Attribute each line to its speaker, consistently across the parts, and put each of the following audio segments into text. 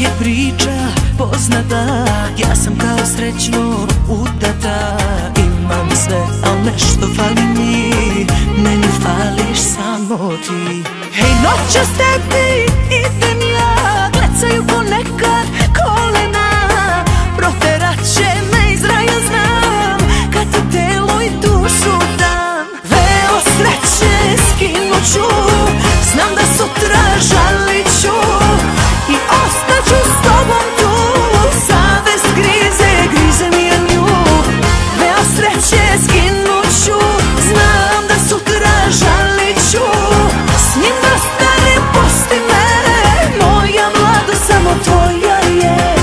Speaker 1: je priča poznata, ja sam kao srećno udata. Imam sve, al nešto fali mi, meni fališ samo ti. Hej, noćas tebi idem ja, klecaju ponekad kolena, proterat će me iz raja, znam, kad ti telo i dušu dam. Veo sreće skinut ću, znam da sutra žalit ću i ostaću s tobom tu. Savest grize mi je nju. Veo sreće skinut ću, znam da sutra žalit ću. S njim da stane, pusti me, moja mladost samo tvoja je.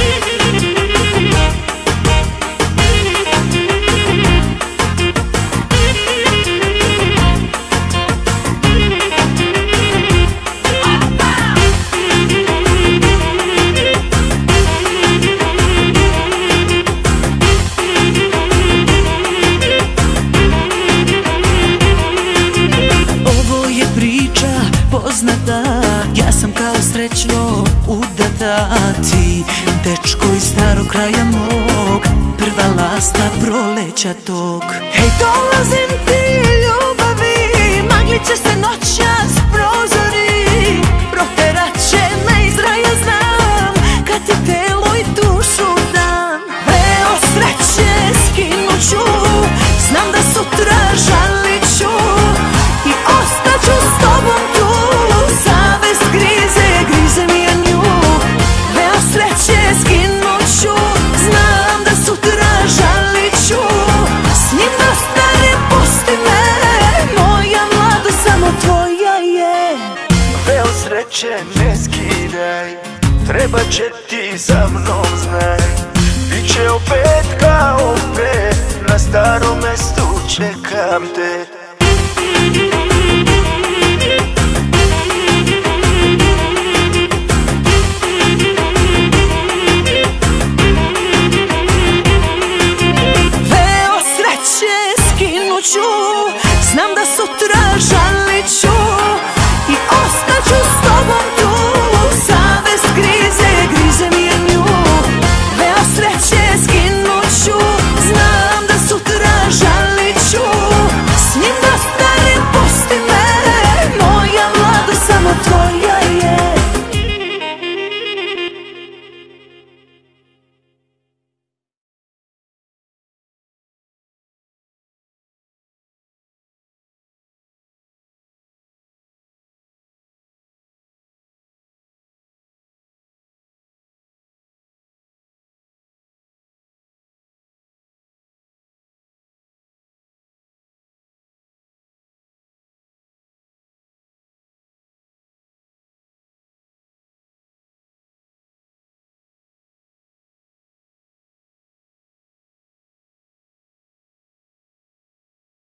Speaker 1: Ja sam kao srećno udata, ti dečko iz starog kraja mog, prva lasta proleća tog. Hej, dolazim ti ljubavi, maglit će se noćas prozori, proterat će me iz raja, znam, kad ti telo i dušu dam. Veo sreće skinut ću, znam da sutra žalit ću i ostaću s tobom tu. Savest grize mi je nju. Veo sreće skinut ću, znam da sutra žalit ću. S njim da stane, pusti me, moja mladost samo tvoja je.
Speaker 2: Veo sreće ne skidaj, treba će ti za mnom, znaj. Biće opet kao pre, na starom mestu čekam te.